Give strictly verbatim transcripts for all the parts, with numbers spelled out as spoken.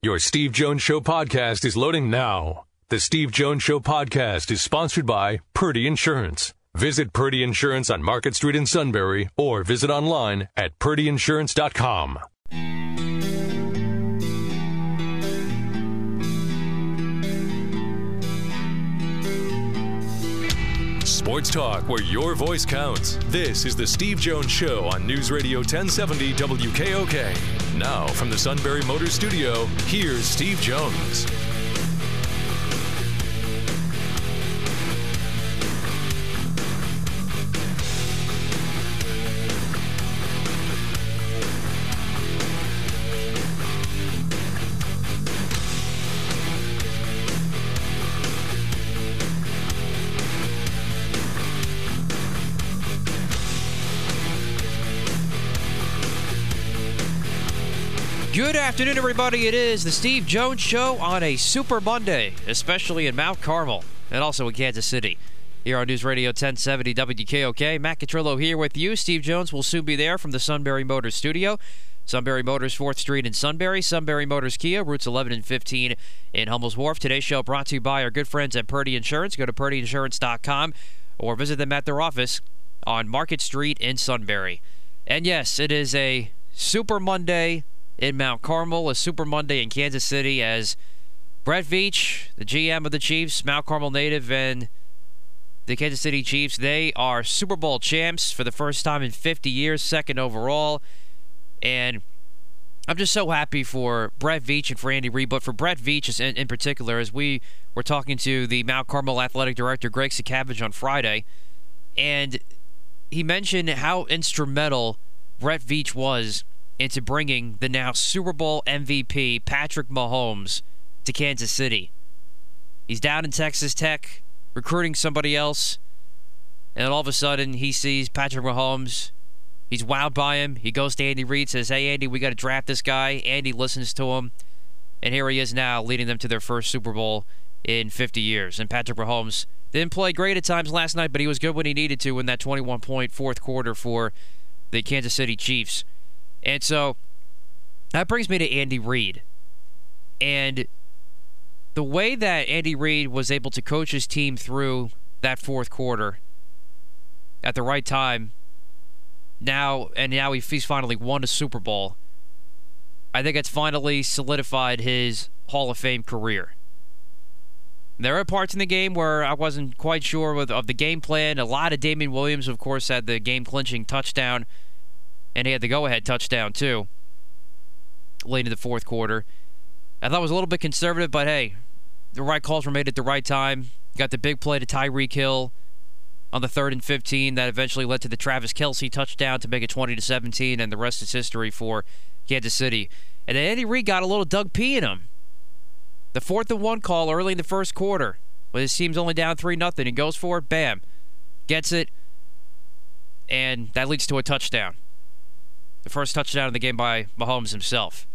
Your Steve Jones Show podcast is loading now. The Steve Jones Show podcast is sponsored by Purdy Insurance. Visit Purdy Insurance on Market Street in Sunbury or visit online at purdy insurance dot com. Sports talk where your voice counts. This is the Steve Jones Show on News Radio ten seventy W K O K. Now, from the Sunbury Motors Studio, here's Steve Jones. Good afternoon, everybody. It is the Steve Jones Show on a Super Monday, especially in Mount Carmel and also in Kansas City. Here on News Radio ten seventy W K O K, Matt Catrillo here with you. Steve Jones will soon be there from the Sunbury Motors Studio. Sunbury Motors, fourth Street in Sunbury. Sunbury Motors Kia, routes eleven and fifteen in Hummel's Wharf. Today's show brought to you by our good friends at Purdy Insurance. Go to purdy insurance dot com or visit them at their office on Market Street in Sunbury. And yes, it is a Super Monday in Mount Carmel, a Super Monday in Kansas City, as Brett Veach, the G M of the Chiefs, Mount Carmel native, and the Kansas City Chiefs, they are Super Bowl champs for the first time in fifty years, second overall. And I'm just so happy for Brett Veach and for Andy Reid, but for Brett Veach in, in particular, as we were talking to the Mount Carmel athletic director, Greg Sakavage, on Friday, and he mentioned how instrumental Brett Veach was into bringing the now Super Bowl M V P Patrick Mahomes to Kansas City. He's down in Texas Tech recruiting somebody else, and all of a sudden he sees Patrick Mahomes. He's wowed by him. He goes to Andy Reid, says, "Hey, Andy, we got to draft this guy." Andy listens to him, and here he is now leading them to their first Super Bowl in fifty years. And Patrick Mahomes didn't play great at times last night, but he was good when he needed to in that twenty-one point fourth quarter for the Kansas City Chiefs. And so that brings me to Andy Reid. And the way that Andy Reid was able to coach his team through that fourth quarter at the right time, now and now he's finally won a Super Bowl, I think it's finally solidified his Hall of Fame career. There are parts in the game where I wasn't quite sure with, of the game plan. A lot of Damian Williams, of course, had the game-clinching touchdown, and he had the go-ahead touchdown, too, late in the fourth quarter. I thought it was a little bit conservative, but hey, the right calls were made at the right time. Got the big play to Tyreek Hill on the third and fifteen that eventually led to the Travis Kelce touchdown to make it twenty to seventeen, and the rest is history for Kansas City. And then Andy Reid got a little Doug P in him. The fourth and one call early in the first quarter, with his team's only down three nothing. He goes for it, bam, gets it, and that leads to a touchdown. The first touchdown of the game by Mahomes himself.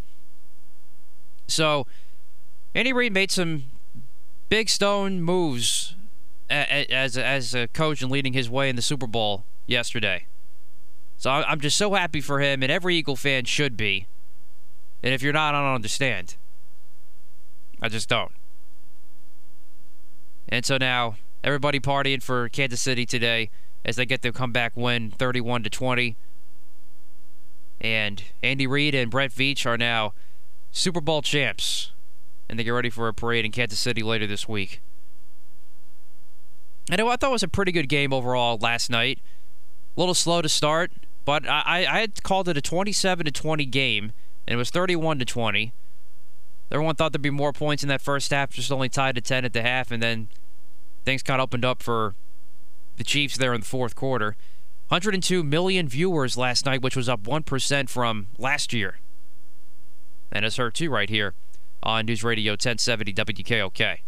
So, Andy Reid made some big stone moves as as a coach and leading his way in the Super Bowl yesterday. So I'm just so happy for him, and every Eagle fan should be. And if you're not, I don't understand. I just don't. And so now, everybody partying for Kansas City today as they get their comeback win, thirty-one to twenty. And Andy Reid and Brett Veach are now Super Bowl champs, and they get ready for a parade in Kansas City later this week. And I thought it was a pretty good game overall last night. A little slow to start, but I, I had called it a twenty-seven to twenty game, and it was thirty-one to twenty. Everyone thought there'd be more points in that first half, just only tied to ten at the half, and then things kind of opened up for the Chiefs there in the fourth quarter. one hundred two million viewers last night, which was up one percent from last year. And it's heard too right here on News Radio ten seventy W K O K.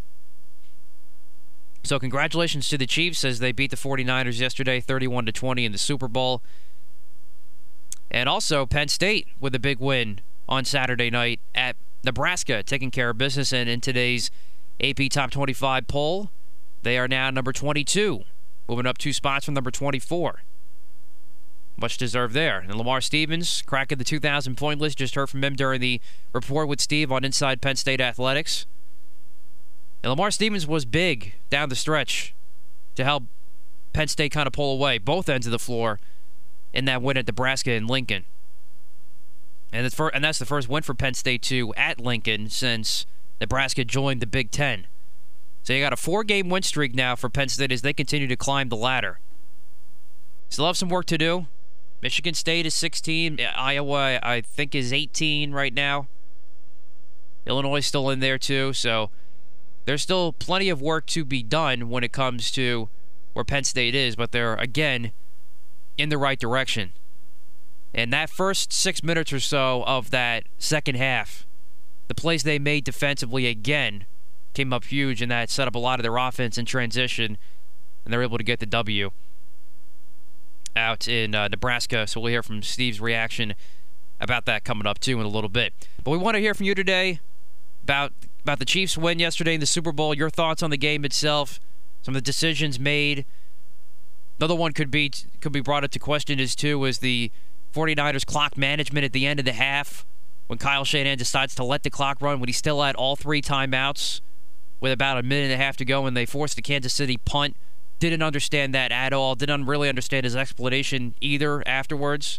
So congratulations to the Chiefs as they beat the forty-niners yesterday, thirty-one to twenty in the Super Bowl. And also Penn State with a big win on Saturday night at Nebraska, taking care of business. And in today's A P Top twenty-five poll, they are now number twenty-two, moving up two spots from number twenty-four. much deserved there. And Lamar Stevens, cracking the two thousand point list. Just heard from him during the report with Steve on Inside Penn State Athletics. And Lamar Stevens was big down the stretch to help Penn State kind of pull away both ends of the floor in that win at Nebraska and Lincoln. And, it's for, and that's the first win for Penn State, too, at Lincoln since Nebraska joined the Big Ten. So you got a four-game win streak now for Penn State as they continue to climb the ladder. Still have some work to do. Michigan State is sixteen. Iowa, I think, is eighteen right now. Illinois is still in there, too. So there's still plenty of work to be done when it comes to where Penn State is. But they're, again, in the right direction. And that first six minutes or so of that second half, the plays they made defensively again came up huge, and that set up a lot of their offense in transition, and they're able to get the W out in uh, Nebraska. So we'll hear from Steve's reaction about that coming up, too, in a little bit. But we want to hear from you today about, about the Chiefs' win yesterday in the Super Bowl, your thoughts on the game itself, some of the decisions made. Another one could be could be brought into question is, too, is the 49ers clock management at the end of the half when Kyle Shanahan decides to let the clock run when he still had all three timeouts with about a minute and a half to go, and they forced the Kansas City punt. Didn't understand that at all. Didn't really understand his explanation either afterwards.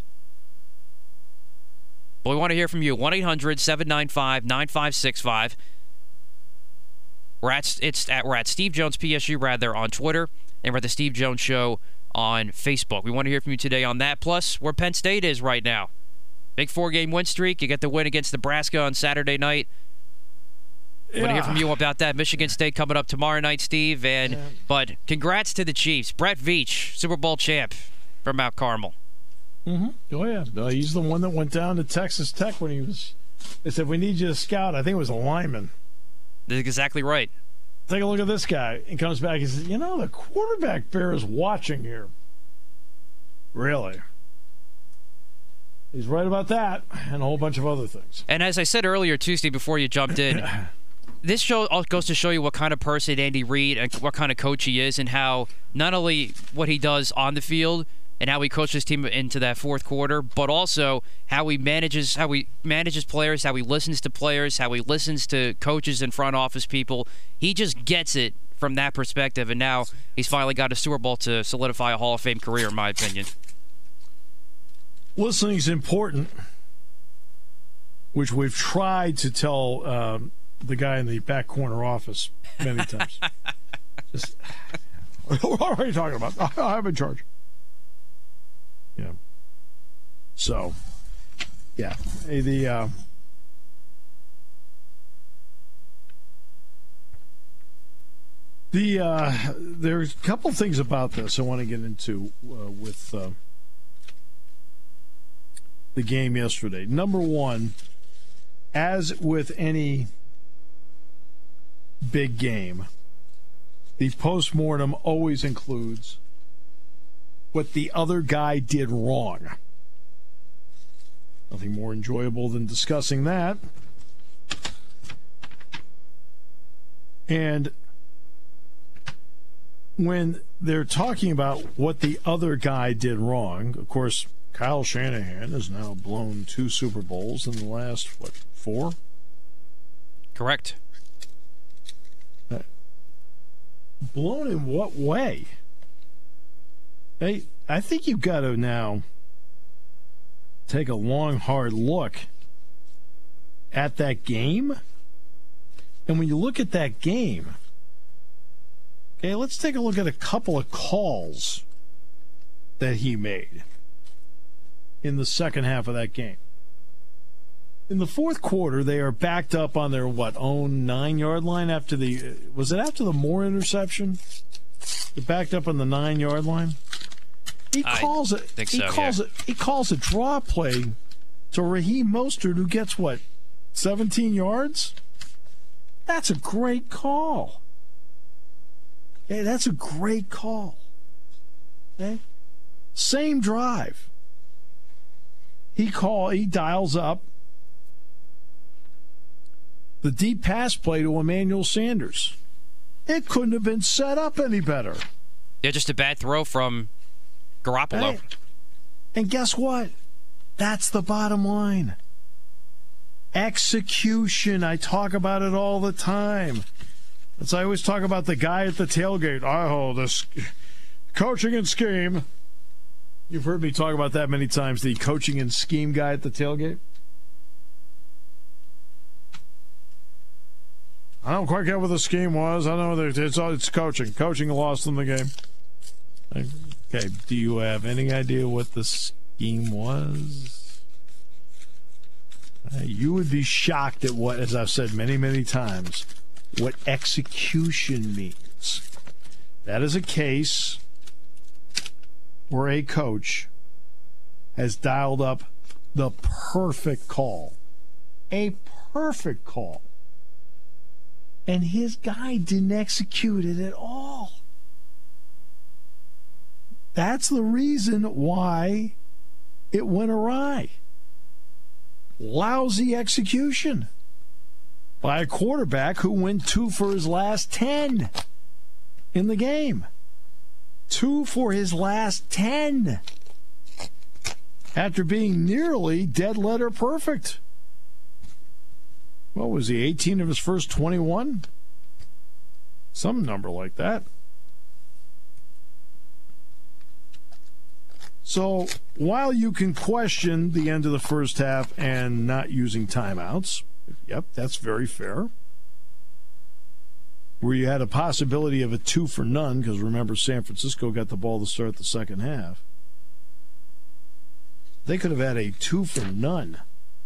But we want to hear from you. one eight hundred seven nine five nine five six five. We're at, it's at, we're at Steve Jones P S U, rather, on Twitter, and we're at the Steve Jones Show on Facebook. We want to hear from you today on that, plus where Penn State is right now. Big four-game win streak. You get the win against Nebraska on Saturday night. I yeah. want to hear from you about that. Michigan State coming up tomorrow night, Steve. And yeah. But congrats to the Chiefs. Brett Veach, Super Bowl champ from Mount Carmel. Mm-hmm. Oh, yeah. No, he's the one that went down to Texas Tech when he was – they said, we need you to scout. I think it was a lineman. That's exactly right. Take a look at this guy. He comes back. He says, you know, the quarterback bear is watching here. Really? He's right about that and a whole bunch of other things. And as I said earlier, Tuesday, before you jumped in, this show goes to show you what kind of person Andy Reid and what kind of coach he is, and how not only what he does on the field and how he coaches his team into that fourth quarter, but also how he manages how he manages players, how he listens to players, how he listens to coaches and front office people. He just gets it from that perspective, and now he's finally got a Super Bowl to solidify a Hall of Fame career, in my opinion. Listening is important, which we've tried to tell um, the guy in the back corner office many times. Just, what are you talking about? I'm in charge. Yeah. So, yeah. The uh, the uh, there's a couple things about this I want to get into uh, with uh, the game yesterday. Number one, as with any big game, the postmortem always includes what the other guy did wrong. Nothing more enjoyable than discussing that. And when they're talking about what the other guy did wrong, of course, Kyle Shanahan has now blown two Super Bowls in the last, what, four? Correct. Uh, blown in what way? Hey, I think you've got to now take a long, hard look at that game. And when you look at that game, okay, let's take a look at a couple of calls that he made in the second half of that game. In the fourth quarter, they are backed up on their, what, own nine-yard line after the, was it after the Moore interception? They're backed up on the nine-yard line. He calls I it. Think he so, calls yeah. it. He calls a draw play to Raheem Mostert, who gets what, seventeen yards. That's a great call. Okay, that's a great call. Okay, same drive. He call. He dials up the deep pass play to Emmanuel Sanders. It couldn't have been set up any better. Yeah, just a bad throw from Garoppolo. Hey, And guess what? That's the bottom line. Execution. I talk about it all the time. As I always talk about the guy at the tailgate. Oh, this coaching and scheme. You've heard me talk about that many times, the coaching and scheme guy at the tailgate. I don't quite get what the scheme was. I know that it's, it's coaching. Coaching lost them the game. Okay, do you have any idea what the scheme was? Uh, you would be shocked at what, as I've said many, many times, what execution means. That is a case where a coach has dialed up the perfect call. A perfect call. And his guy didn't execute it at all. That's the reason why it went awry. Lousy execution by a quarterback who went two for his last ten in the game. Two for his last ten. After being nearly dead letter perfect. What was he, eighteen of his first twenty-one? Some number like that. So, while you can question the end of the first half and not using timeouts, yep, that's very fair. Where you had a possibility of a two for none, because remember, San Francisco got the ball to start the second half. They could have had a two for none.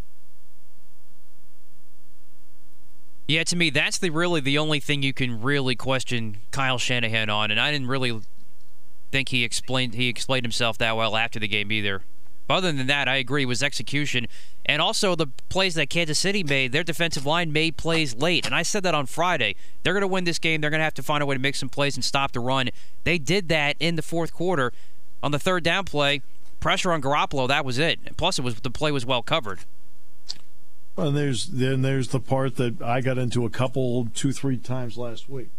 Yeah, to me, that's the really the only thing you can really question Kyle Shanahan on, and I didn't really think he explained he explained himself that well after the game either. Other than that, I agree, it was execution. And also the plays that Kansas City made, their defensive line made plays late. And I said that on Friday. They're going to win this game. They're going to have to find a way to make some plays and stop the run. They did that in the fourth quarter. On the third down play, pressure on Garoppolo, that was it. Plus, it was the play was well covered. Well, and there's then there's the part that I got into a couple, two, three times last week.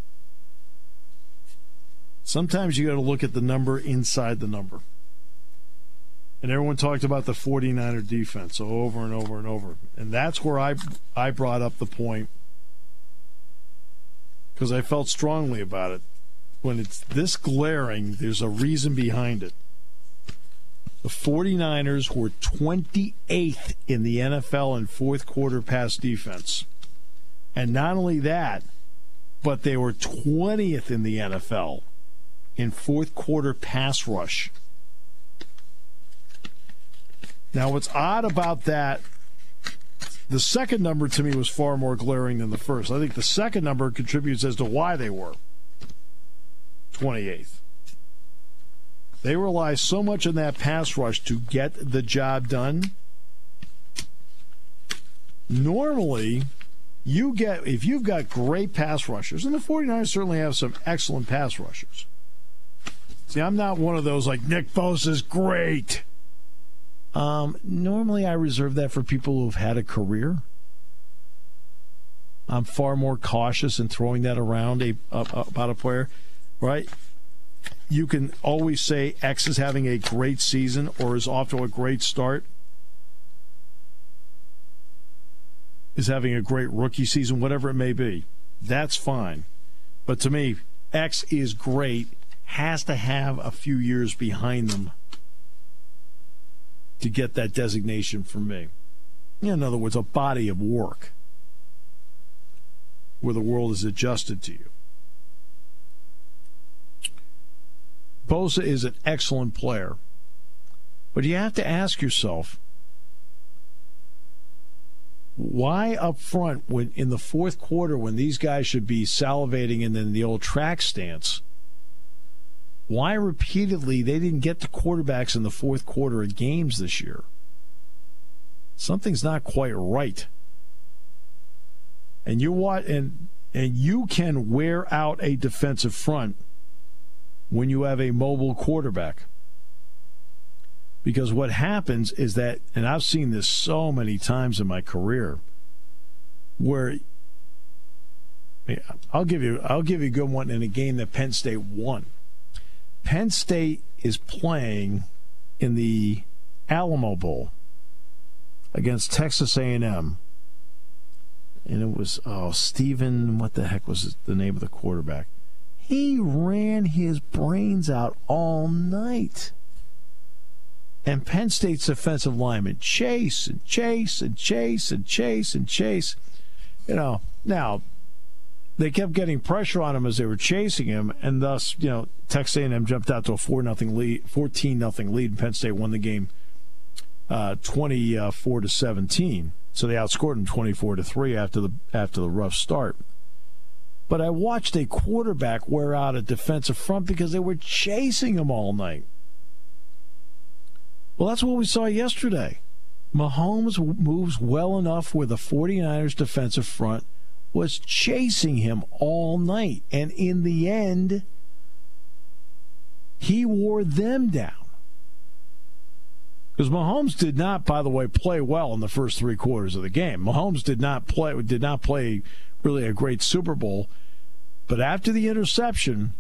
Sometimes you got to look at the number inside the number. And everyone talked about the 49er defense over and over and over. And that's where I I brought up the point, because I felt strongly about it. When it's this glaring, there's a reason behind it. The 49ers were twenty-eighth in the N F L in fourth quarter pass defense. And not only that, but they were twentieth in the N F L in fourth quarter pass rush. Now, what's odd about that, the second number to me was far more glaring than the first. I think the second number contributes as to why they were twenty-eighth. They rely so much on that pass rush to get the job done. Normally, you get if you've got great pass rushers, and the 49ers certainly have some excellent pass rushers. See, I'm not one of those like, Nick Bosa's great. Um, normally, I reserve that for people who've had a career. I'm far more cautious in throwing that around a, a, about a player, right? You can always say X is having a great season or is off to a great start, is having a great rookie season, whatever it may be. That's fine. But to me, X is great, has to have a few years behind them to get that designation from me. In other words, a body of work where the world is adjusted to you. Bosa is an excellent player, but you have to ask yourself, why up front, when in the fourth quarter, when these guys should be salivating and then the old track stance, why repeatedly they didn't get to quarterbacks in the fourth quarter of games this year? Something's not quite right. And you want and and you can wear out a defensive front when you have a mobile quarterback. Because what happens is that, and I've seen this so many times in my career, where I'll give you I'll give you a good one in a game that Penn State won. Penn State is playing in the Alamo Bowl against Texas A and M. And it was, oh, Stephen, what the heck was the name of the quarterback? He ran his brains out all night. And Penn State's offensive lineman, chase and chase and chase and chase and chase. You know, now, they kept getting pressure on him as they were chasing him, and thus, you know, Texas A and M jumped out to a four nothing lead, fourteen nothing lead, and Penn State won the game uh, twenty-four to seventeen. So they outscored them twenty-four to three after the after the rough start. But I watched a quarterback wear out a defensive front because they were chasing him all night. Well, that's what we saw yesterday. Mahomes moves well enough where the 49ers defensive front was chasing him all night. And in the end, he wore them down. Because Mahomes did not, by the way, play well in the first three quarters of the game. Mahomes did not play did not play really a great Super Bowl. But after the interception,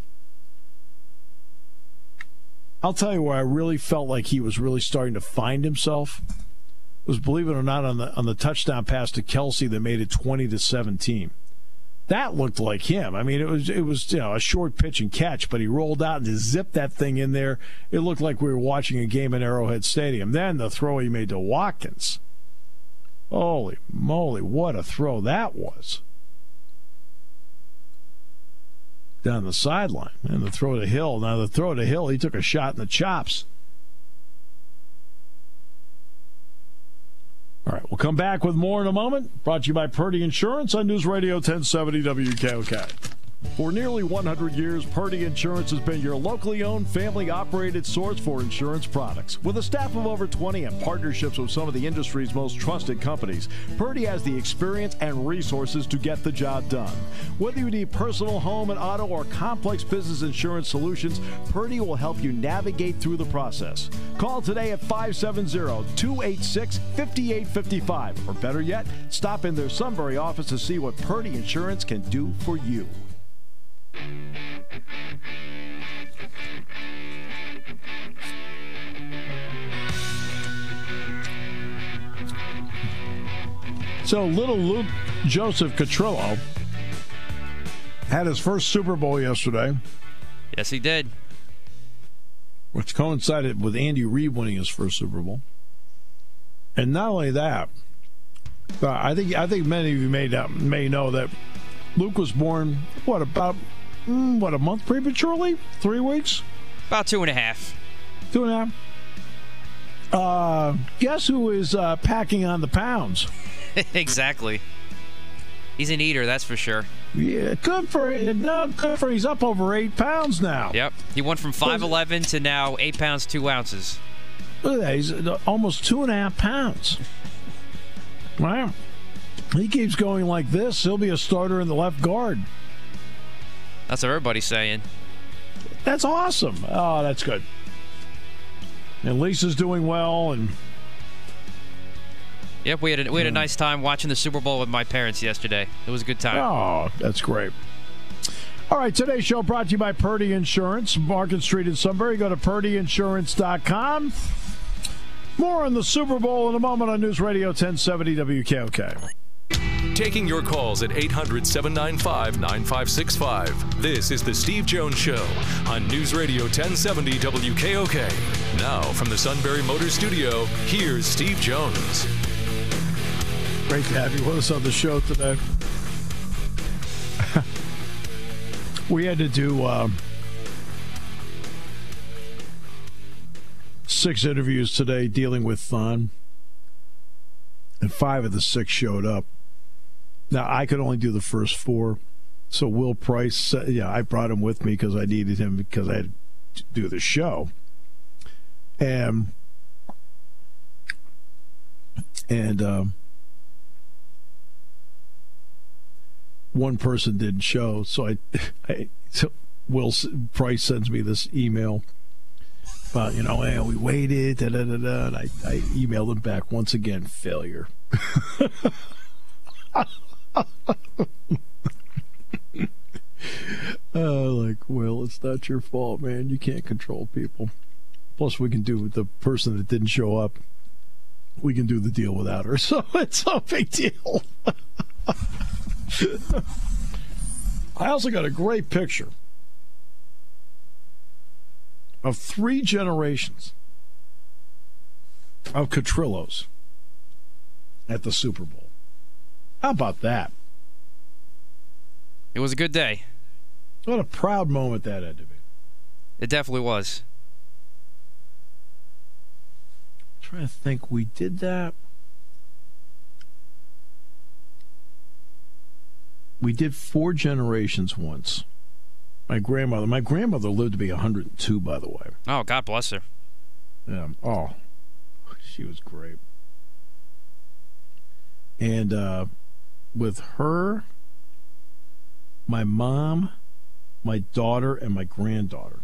I'll tell you where I really felt like he was really starting to find himself. It was, believe it or not, on the on the touchdown pass to Kelsey that made it twenty to seventeen. That looked like him. I mean, it was it was you know a short pitch and catch, but he rolled out and just zipped that thing in there. It looked like we were watching a game in Arrowhead Stadium. Then the throw he made to Watkins. Holy moly, what a throw that was. Down the sideline. And the throw to Hill. Now the throw to Hill, he took a shot in the chops. All right, we'll come back with more in a moment. Brought to you by Purdy Insurance on News Radio ten seventy W K O K. For nearly one hundred years, Purdy Insurance has been your locally owned, family-operated source for insurance products. With a staff of over twenty and partnerships with some of the industry's most trusted companies, Purdy has the experience and resources to get the job done. Whether you need personal, home, and auto, or complex business insurance solutions, Purdy will help you navigate through the process. Call today at five seven zero, two eight six, five eight five five, or better yet, stop in their Sunbury office to see what Purdy Insurance can do for you. So little Luke Joseph Catrillo had his first Super Bowl yesterday. Yes, he did. Which coincided with Andy Reid winning his first Super Bowl. And not only that, but I think I think many of you may, may know that Luke was born, what, about mm, what, a month prematurely? Three weeks? About two and a half. Two and a half. Uh, guess who is uh, packing on the pounds? Exactly. He's an eater, that's for sure. Yeah, good for no, good for he's up over eight pounds now. Yep. He went from five eleven to now eight pounds two ounces. Look at that. He's almost two and a half pounds. Wow. He keeps going like this, he'll be a starter in the left guard. That's what everybody's saying. That's awesome. Oh, that's good. And Lisa's doing well, and yep, we had a, we had a nice time watching the Super Bowl with my parents yesterday. It was a good time. Oh, that's great. All right, today's show brought to you by Purdy Insurance, Market Street in Sunbury. Go to purdy insurance dot com. More on the Super Bowl in a moment on News Radio ten seventy W K O K. Taking your calls at eight hundred, seven nine five, nine five six five. This is The Steve Jones Show on News Radio ten seventy W K O K. Now, from the Sunbury Motor Studio, here's Steve Jones. Great to have you with us on the show today. We had to do uh, six interviews today dealing with Thon, and five of the six showed up. Now, I could only do the first four, so Will Price, uh, yeah, I brought him with me because I needed him because I had to do the show. And, and um, one person didn't show, so I, I so Will Price sends me this email about, you know, hey, we waited, da da da da, and I, I emailed him back once again, failure. Oh, like, Will, it's not your fault, man. You can't control people. Plus, we can do the person that didn't show up. We can do the deal without her, so it's no big deal. I also got a great picture of three generations of Catrillos at the Super Bowl. How about that? It was a good day. What a proud moment that had to be. It definitely was. I'm trying to think, we did that. We did four generations once. My grandmother, my grandmother lived to be one hundred two, by the way. Oh, God bless her. Yeah. Oh, she was great. And uh, with her, my mom, my daughter, and my granddaughter.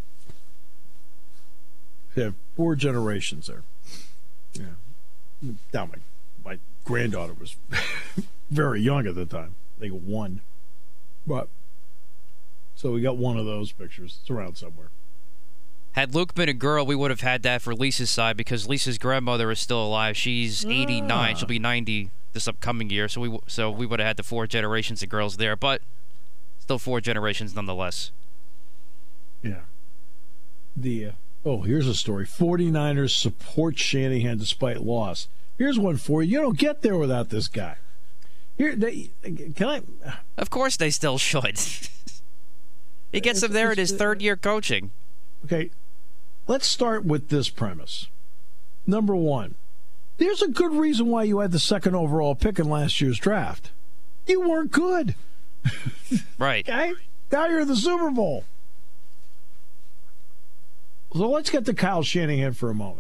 We have four generations there. Yeah. Now, my, my granddaughter was very young at the time. I think one. But, so we got one of those pictures. It's around somewhere. Had Luke been a girl, we would have had that for Lisa's side because Lisa's grandmother is still alive. She's eighty-nine. Ah. She'll be ninety this upcoming year. So we so we would have had the four generations of girls there, but still four generations nonetheless. Yeah. The uh, oh, here's a story. forty-niners support Shanahan despite loss. Here's one for you. You don't get there without this guy. Here, they, can I? Of course, they still should. He gets him there in his third year coaching. Okay, let's start with this premise. Number one, there's a good reason why you had the second overall pick in last year's draft. You weren't good. Right. Okay? Now you're in the Super Bowl. So let's get to Kyle Shanahan for a moment.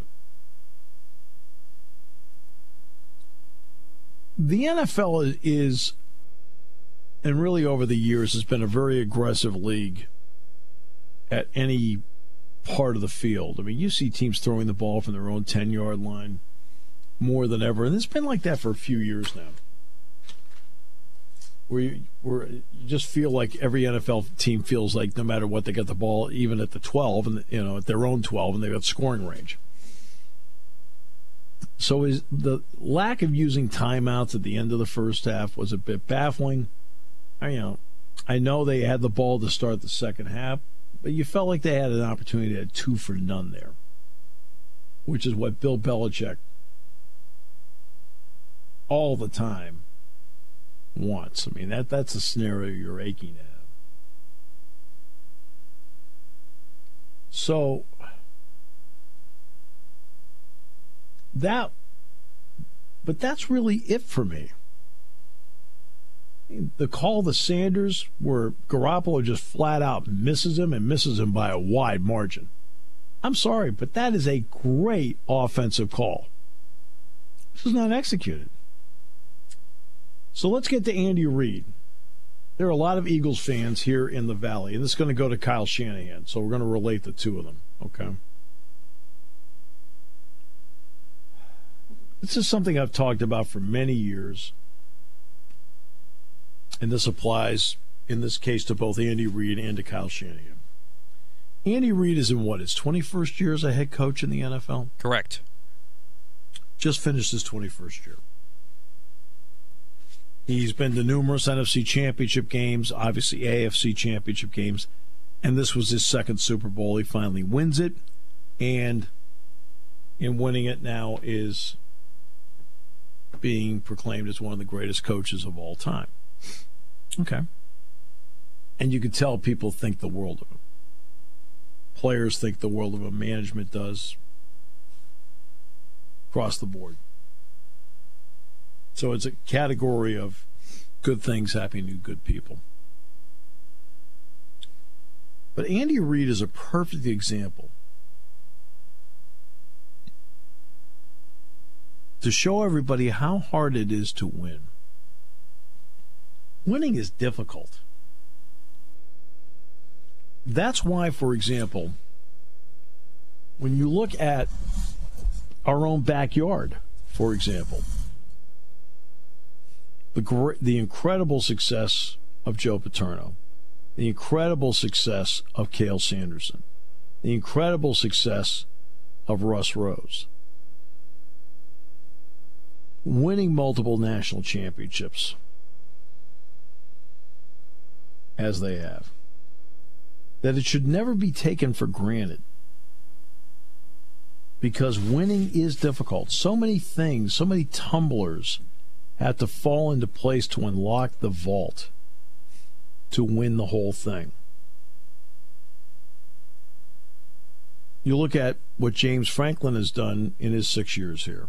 The N F L is, and really over the years, has been a very aggressive league at any part of the field. I mean, you see teams throwing the ball from their own ten-yard line more than ever, and it's been like that for a few years now. Where you, where you just feel like every N F L team feels like no matter what, they get the ball even at the twelve, and you know at their own twelve, and they've got scoring range. So is the lack of using timeouts at the end of the first half was a bit baffling. I, you know, I know they had the ball to start the second half, but you felt like they had an opportunity to have two for none there, which is what Bill Belichick all the time wants. I mean, that that's a scenario you're aching at. So that, but that's really it for me. The call to Sanders where Garoppolo just flat out misses him and misses him by a wide margin. I'm sorry, but that is a great offensive call. This is not executed. So let's get to Andy Reid. There are a lot of Eagles fans here in the Valley, and this is going to go to Kyle Shanahan, so we're going to relate the two of them, okay? This is something I've talked about for many years, and this applies, in this case, to both Andy Reid and to Kyle Shanahan. Andy Reid is in what, his twenty-first year as a head coach in the N F L? Correct. Just finished his twenty-first year. He's been to numerous N F C championship games, obviously A F C championship games, and this was his second Super Bowl. He finally wins it, and in winning it now is being proclaimed as one of the greatest coaches of all time. Okay. And you can tell people think the world of him. Players think the world of him. Management does. Across the board. So it's a category of good things happening to good people. But Andy Reid is a perfect example to show everybody how hard it is to win. Winning is difficult. That's why, for example, when you look at our own backyard, for example, the great, the incredible success of Joe Paterno, the incredible success of Cale Sanderson, the incredible success of Russ Rose. Winning multiple national championships, as they have, that it should never be taken for granted. Because winning is difficult. So many things, so many tumblers have to fall into place to unlock the vault to win the whole thing. You look at what James Franklin has done in his six years here.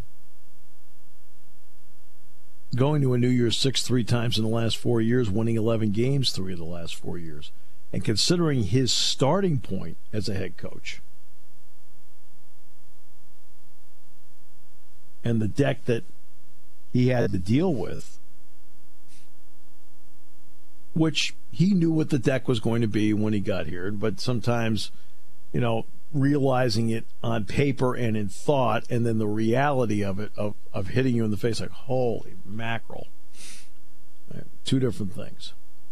Going to a New Year's Six three times in the last four years, winning eleven games three of the last four years. And considering his starting point as a head coach and the deck that he had to deal with, which he knew what the deck was going to be when he got here, but sometimes, you know, realizing it on paper and in thought, and then the reality of it, of, of hitting you in the face like, holy mackerel. Right, two different things.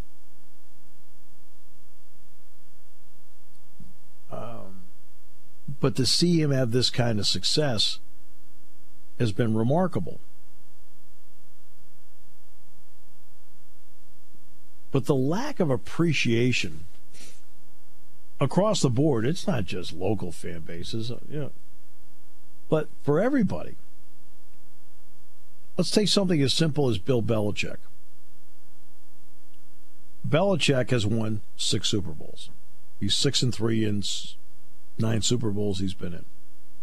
Um, but to see him have this kind of success has been remarkable. But the lack of appreciation across the board, it's not just local fan bases, you know, but for everybody. Let's take something as simple as Bill Belichick. Belichick has won six Super Bowls. He's six and three in nine Super Bowls he's been in.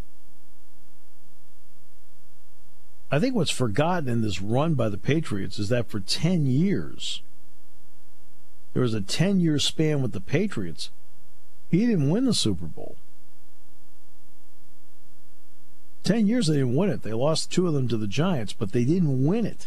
I think what's forgotten in this run by the Patriots is that for ten years, there was a ten-year span with the Patriots. He didn't win the Super Bowl. Ten years they didn't win it. They lost two of them to the Giants, but they didn't win it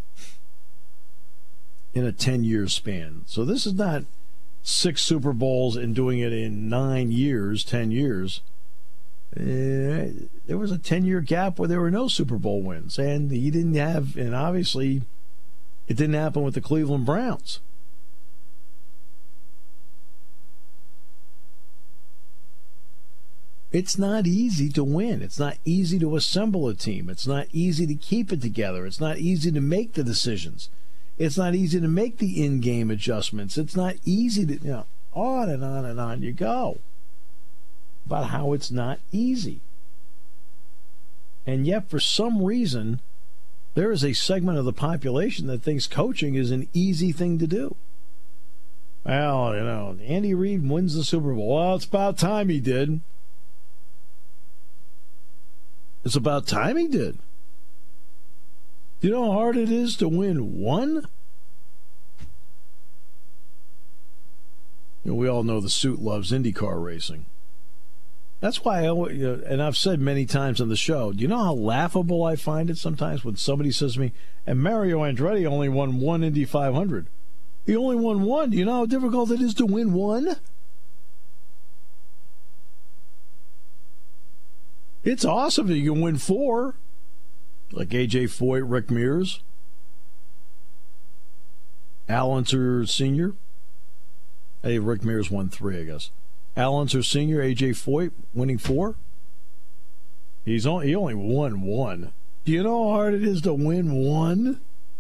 in a ten-year span. So this is not six Super Bowls and doing it in nine years, ten years. Uh, there was a ten-year gap where there were no Super Bowl wins, and he didn't have, and obviously it didn't happen with the Cleveland Browns. It's not easy to win. It's not easy to assemble a team. It's not easy to keep it together. It's not easy to make the decisions. It's not easy to make the in-game adjustments. It's not easy to, you know, on and on and on you go about how it's not easy. And yet, for some reason, there is a segment of the population that thinks coaching is an easy thing to do. Well, you know, Andy Reid wins the Super Bowl. Well, it's about time he did. It's about time he did. Do you know how hard it is to win one? You know, we all know the suit loves IndyCar racing. That's why I always, you know, and I've said many times on the show, do you know how laughable I find it sometimes when somebody says to me, and Mario Andretti only won one Indy five hundred. He only won one. Do you know how difficult it is to win one? It's awesome that you can win four, like A J Foyt, Rick Mears, Al Unser Senior Hey, Rick Mears won three, I guess. Al Unser Senior, A J Foyt winning four. He's only, he only won one. Do you know how hard it is to win one?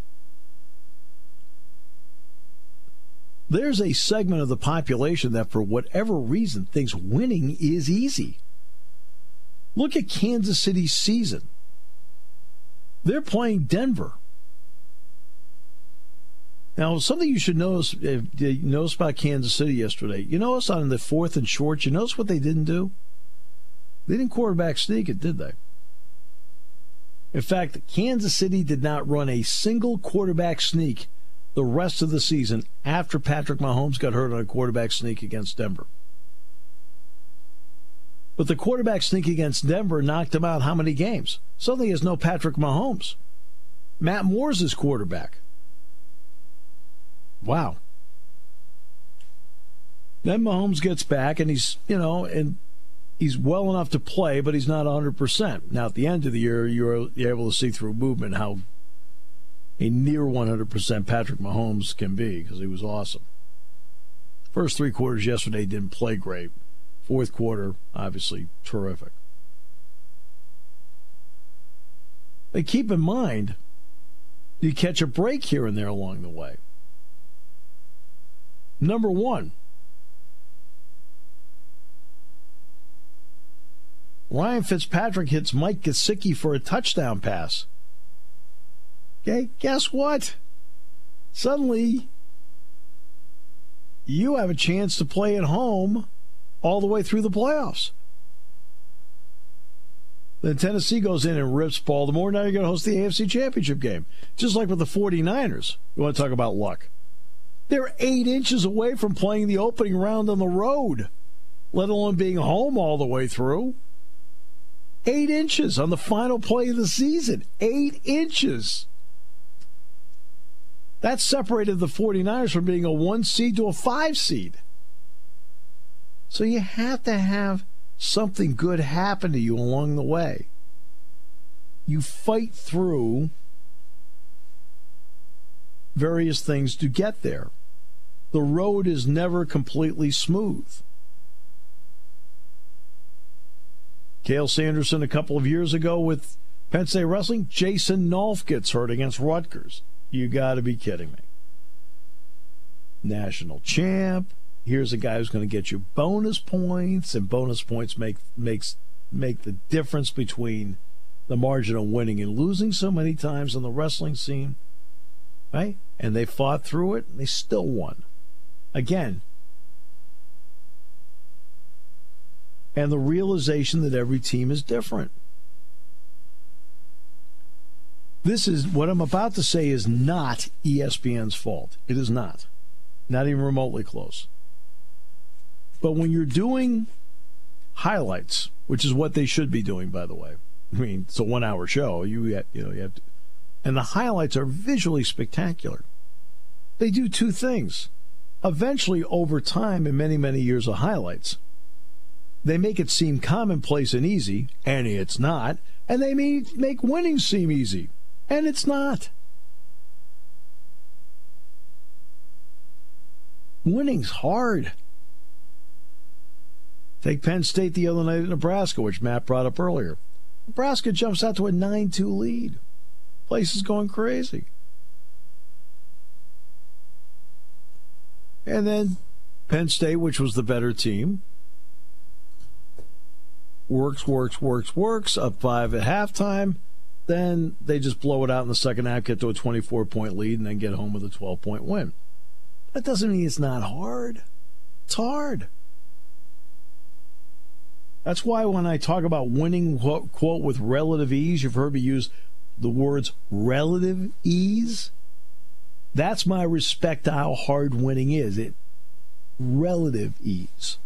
There's a segment of the population that, for whatever reason, thinks winning is easy. Look at Kansas City's season. They're playing Denver. Now, something you should notice, uh, you notice about Kansas City yesterday. You notice on the fourth and short, you notice what they didn't do? They didn't quarterback sneak it, did they? In fact, Kansas City did not run a single quarterback sneak the rest of the season after Patrick Mahomes got hurt on a quarterback sneak against Denver. But the quarterback sneak against Denver knocked him out how many games? Suddenly there's no Patrick Mahomes. Matt Moore's his quarterback. Wow. Then Mahomes gets back, and he's, you know, and he's well enough to play, but he's not one hundred percent. Now, at the end of the year, you're, you're able to see through movement how a near one hundred percent Patrick Mahomes can be, because he was awesome. First three quarters yesterday didn't play great. Fourth quarter, obviously, terrific. But keep in mind, you catch a break here and there along the way. Number one, Ryan Fitzpatrick hits Mike Gesicki for a touchdown pass. Okay, guess what? Suddenly, you have a chance to play at home all the way through the playoffs. Then Tennessee goes in and rips Baltimore. Now you're going to host the A F C Championship game. Just like with the forty-niners. You want to talk about luck. They're eight inches away from playing the opening round on the road, let alone being home all the way through. Eight inches on the final play of the season. Eight inches. That separated the forty-niners from being a one seed to a five seed. So you have to have something good happen to you along the way. You fight through various things to get there. The road is never completely smooth. Cale Sanderson a couple of years ago with Penn State Wrestling, Jason Nolf gets hurt against Rutgers. You got to be kidding me. National champ. Here's a guy who's going to get you bonus points, and bonus points make makes make the difference between the margin of winning and losing so many times in the wrestling scene. Right? And they fought through it, and they still won. Again. And the realization that every team is different. This is, what I'm about to say is not E S P N's fault. It is not. Not even remotely close. But when you're doing highlights, which is what they should be doing, by the way. I mean, it's a one-hour show. You, have, you know, you have to, and the highlights are visually spectacular. They do two things. Eventually, over time, in many, many years of highlights, they make it seem commonplace and easy, and it's not. And they make winning seem easy, and it's not. Winning's hard. Take Penn State the other night at Nebraska, which Matt brought up earlier. Nebraska jumps out to a nine two lead. Place is going crazy. And then Penn State, which was the better team, works, works, works, works, up five at halftime. Then they just blow it out in the second half, get to a twenty-four point lead, and then get home with a twelve point win. That doesn't mean it's not hard. It's hard. That's why when I talk about winning, quote, with relative ease, you've heard me use the words relative ease. That's my respect to how hard winning is. It relative ease.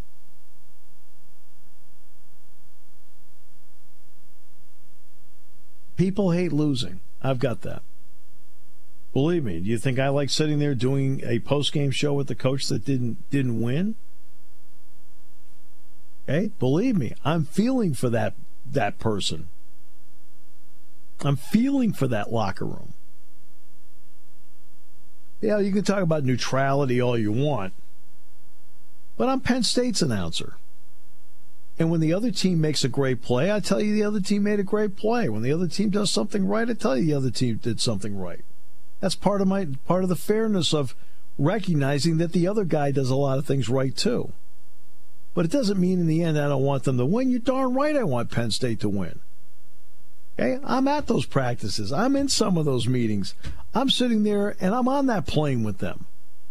People hate losing. I've got that. Believe me, do you think I like sitting there doing a post-game show with the coach that didn't didn't win? Okay? Believe me, I'm feeling for that that person. I'm feeling for that locker room. Yeah, you can talk about neutrality all you want, but I'm Penn State's announcer. And when the other team makes a great play, I tell you the other team made a great play. When the other team does something right, I tell you the other team did something right. That's part of my part of the fairness of recognizing that the other guy does a lot of things right too. But it doesn't mean in the end I don't want them to win. You're darn right I want Penn State to win. Okay? I'm at those practices. I'm in some of those meetings. I'm sitting there and I'm on that plane with them.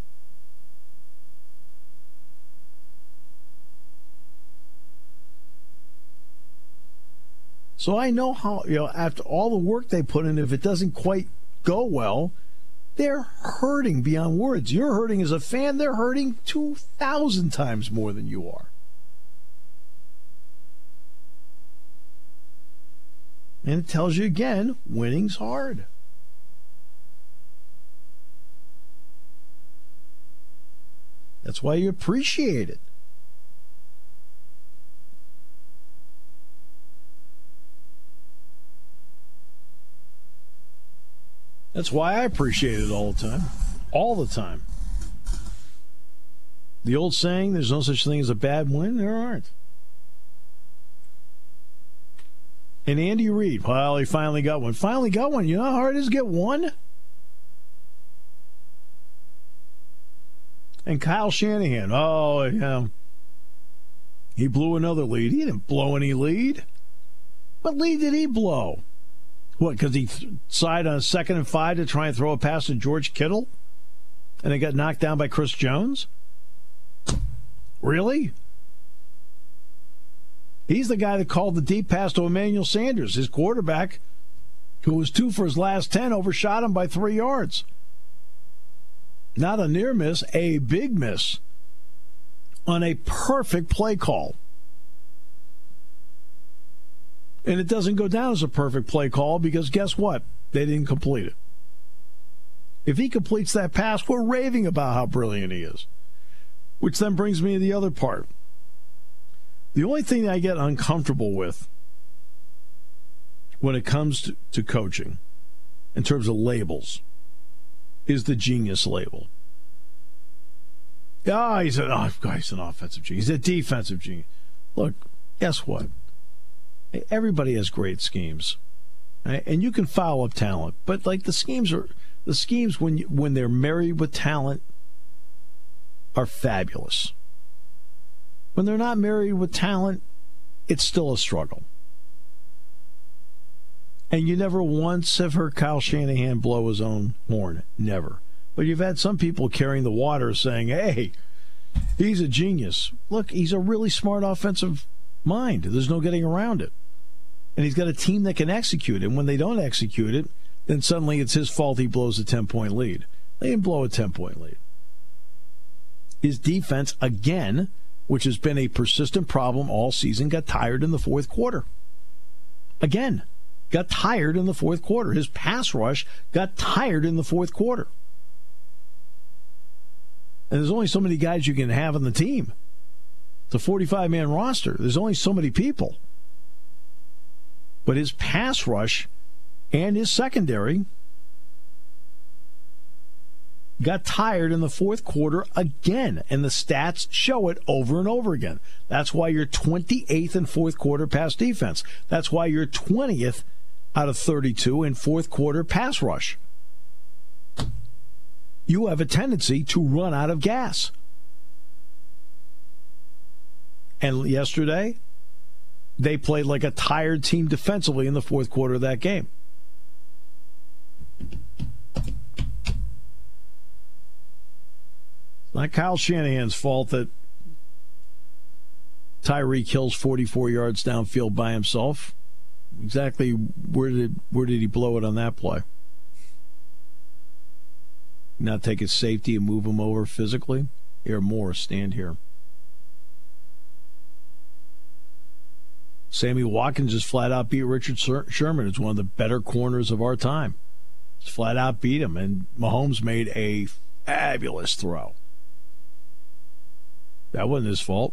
So I know how, you know, after all the work they put in, if it doesn't quite go well, they're hurting beyond words. You're hurting as a fan. They're hurting two thousand times more than you are. And it tells you again, winning's hard. That's why you appreciate it. That's why I appreciate it all the time. All the time. The old saying, there's no such thing as a bad win, there aren't. And Andy Reid, well, he finally got one. Finally got one. You know how hard it is to get one? And Kyle Shanahan, oh, yeah, he blew another lead. He didn't blow any lead. What lead did he blow? What, because he decided on a second and five to try and throw a pass to George Kittle? And it got knocked down by Chris Jones? Really? He's the guy that called the deep pass to Emmanuel Sanders, his quarterback, who was two for his last ten, overshot him by three yards. Not a near miss, a big miss on a perfect play call. And it doesn't go down as a perfect play call because guess what? They didn't complete it. If he completes that pass, we're raving about how brilliant he is. Which then brings me to the other part. The only thing that I get uncomfortable with when it comes to, to coaching, in terms of labels, is the genius label. Oh, he's an, oh, he's an offensive genius. He's a defensive genius. Look, guess what? Everybody has great schemes, right? And you can foul up talent, but like the schemes are the schemes when you, when they're married with talent are fabulous. When they're not married with talent, it's still a struggle. And you never once have heard Kyle Shanahan blow his own horn. Never. But you've had some people carrying the water saying, hey, he's a genius. Look, he's a really smart offensive mind. There's no getting around it. And he's got a team that can execute it. And when they don't execute it, then suddenly it's his fault he blows a ten-point lead. They didn't blow a ten-point lead. His defense, again, which has been a persistent problem all season, got tired in the fourth quarter. Again, got tired in the fourth quarter. His pass rush got tired in the fourth quarter. And there's only so many guys you can have on the team. It's a forty-five man roster. There's only so many people. But his pass rush and his secondary got tired in the fourth quarter again, and the stats show it over and over again. That's why you're twenty-eighth in fourth quarter pass defense. That's why you're twentieth out of thirty-two in fourth quarter pass rush. You have a tendency to run out of gas. And yesterday, they played like a tired team defensively in the fourth quarter of that game. It's not Kyle Shanahan's fault that Tyreek Hill's forty-four yards downfield by himself. Exactly where did where did he blow it on that play? Not take his safety and move him over physically? Here, Moore, stand here. Sammy Watkins just flat out beat Richard Sherman. It's one of the better corners of our time. Just flat out beat him, and Mahomes made a fabulous throw. That wasn't his fault.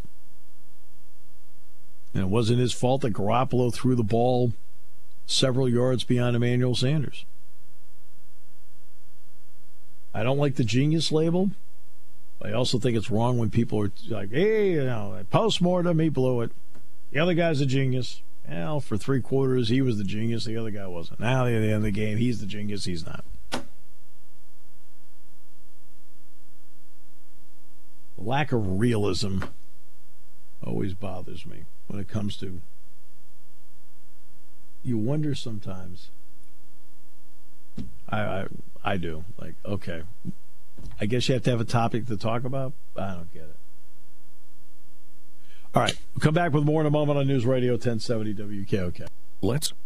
And it wasn't his fault that Garoppolo threw the ball several yards beyond Emmanuel Sanders. I don't like the genius label. I also think it's wrong when people are like, hey, you know, post-mortem, he blew it. The other guy's a genius. Well, for three quarters, he was the genius. The other guy wasn't. Now, at the end of the game, he's the genius. He's not. The lack of realism always bothers me when it comes to. You wonder sometimes. I, I I do. Like, okay, I guess you have to have a topic to talk about. I don't get it. All right, we'll come back with more in a moment on News Radio ten seventy W K O K. Let's